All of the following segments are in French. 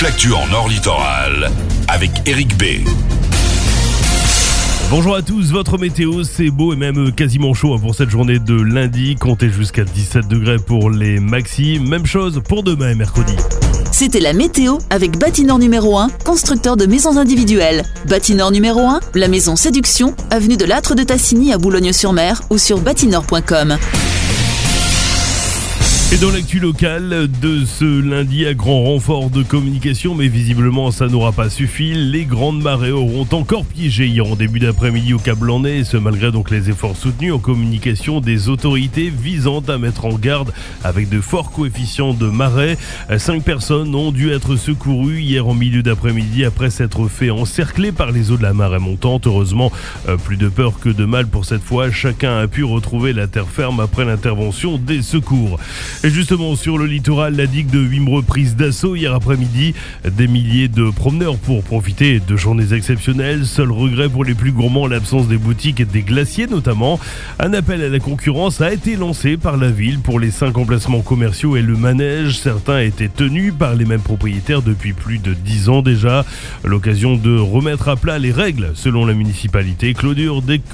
toute l'actu en Nord Littoral avec Eric B. Bonjour à tous, votre météo, c'est beau et même quasiment chaud pour cette journée de lundi. Comptez jusqu'à 17 degrés pour les maxi. Même chose pour demain et mercredi. C'était la météo avec Bâtinor numéro 1, constructeur de maisons individuelles. Bâtinor numéro 1, la maison Séduction, avenue de l'Âtre de Tassigny à Boulogne-sur-Mer ou sur bâtinor.com. Et dans l'actu locale de ce lundi, à grand renfort de communication, mais visiblement ça n'aura pas suffi. Les grandes marées auront encore piégé hier en début d'après-midi au Cap Blanc-Nez, et ce malgré donc les efforts soutenus en communication des autorités visant à mettre en garde avec de forts coefficients de marée. 5 personnes ont dû être secourues hier en milieu d'après-midi après s'être fait encercler par les eaux de la marée montante. Heureusement, plus de peur que de mal pour cette fois. Chacun a pu retrouver la terre ferme après l'intervention des secours. Et justement, sur le littoral, la digue de Wimereux prise d'assaut hier après-midi. Des milliers de promeneurs pour profiter de journées exceptionnelles. Seul regret pour les plus gourmands, l'absence des boutiques et des glaciers notamment. Un appel à la concurrence a été lancé par la ville pour les 5 emplacements commerciaux et le manège. Certains étaient tenus par les mêmes propriétaires depuis plus de 10 ans déjà. L'occasion de remettre à plat les règles selon la municipalité. Clôture des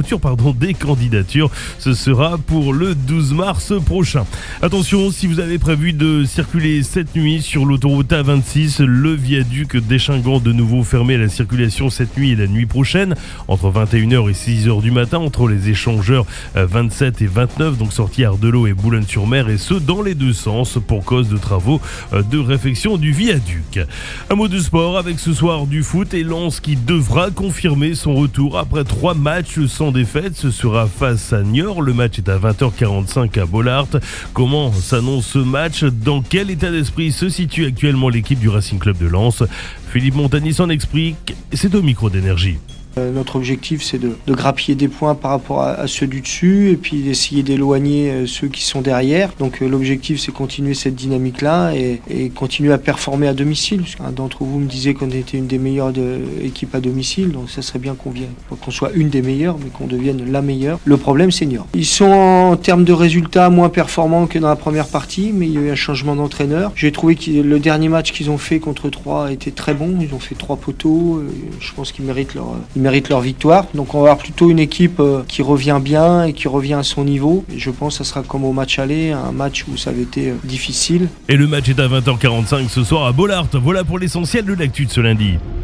candidatures, ce sera pour le 12 mars prochain. Attention, si vous avez prévu de circuler cette nuit sur l'autoroute A26, le viaduc d'Échingan de nouveau fermé à la circulation cette nuit et la nuit prochaine, entre 21h et 6h du matin, entre les échangeurs 27 et 29, donc sortie Ardelot et Boulogne-sur-Mer, et ce dans les deux sens pour cause de travaux de réfection du viaduc. Un mot de sport avec ce soir du foot et Lens qui devra confirmer son retour après 3 matchs sans défaite. Ce sera face à Niort. Le match est à 20h45 à Bollaert. Comment s'annonce ce match? Dans quel état d'esprit se situe actuellement l'équipe du Racing Club de Lens? Philippe Montagny s'en explique, c'est au micro d'Énergie. Notre objectif, c'est de grappiller des points par rapport à ceux du dessus et puis d'essayer d'éloigner ceux qui sont derrière. Donc l'objectif, c'est continuer cette dynamique-là et continuer à performer à domicile. Un d'entre vous me disait qu'on était une des meilleures équipes à domicile, donc ça serait bien qu'on soit une des meilleures, mais qu'on devienne la meilleure. Le problème, c'est Niort. Ils sont en termes de résultats moins performants que dans la première partie, mais il y a eu un changement d'entraîneur. J'ai trouvé que le dernier match qu'ils ont fait contre 3 était très bon. Ils ont fait 3 poteaux. Je pense qu'ils méritent leur victoire. Donc on va avoir plutôt une équipe qui revient bien et qui revient à son niveau. Et je pense que ça sera comme au match aller, un match où ça avait été difficile. Et le match est à 20h45 ce soir à Bollaert. Voilà pour l'essentiel de l'actu de ce lundi.